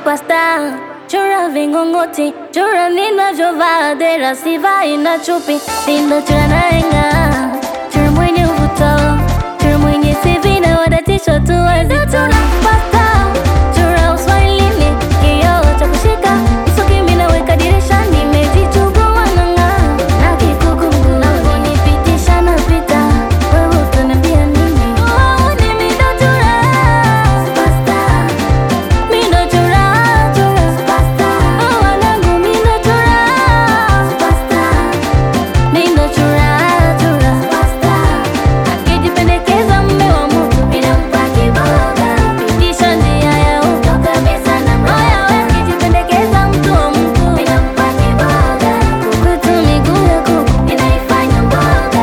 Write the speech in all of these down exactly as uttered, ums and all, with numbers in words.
superstar. Chura Vingunguti, chura ninavyovaa dera sivai na chupi, sindo chura naenga, chura mwenye uvuto, chura mwenye sivi na wadatisho tu wazito. Superstar, chura uswahilini, kioo cha kushika, msuki mimi naweka dirishani, nimejichubua nang'aa, na kikukungu unaponipitisha napita, wewe utaniambia nini? Oh, ni mimi ndo chura superstar, mimi ndo chura chura superstar. Oh, wanangu mimi ndo chura superstar, mimi ndo chura chura superstar. Akijipendekeza mume wa mtu ninampa kiboga, pitisha njia ya uko kabisa na moyo. Akijipendekeza mtu wa mtu ninampa kiboga, kukutu miguu ya kuku ninaifanya mboga.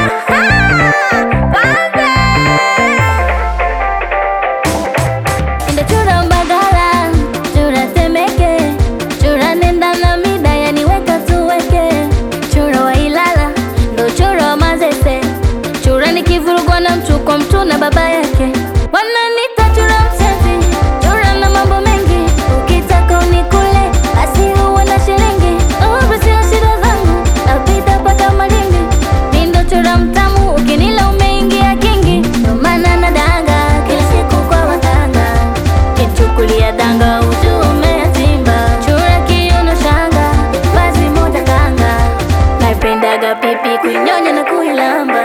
Inde chura Mbagala, chura Temeke, chura nenda na mida yaniweka tuweke, chura wa Ilala ndo chura wa Mazese, chura nikivurugwa na mtu kwa mtu na baba yake, wananita chura mshenzi, chura na mambo mengi, ukitaka unikule basi uwe na shilingi. Oh, basi ya shida zangu napita paka Malindi, mimi ndo chura mtamu, ukinila umeingia kingi, ndo maana nadanga kila siku kwa watanga, kichukulia danga ujue umeyatimba. Chura kiuno shanga, vazi moja kanga, naipendaga pipi kuinyonya na kuilamba.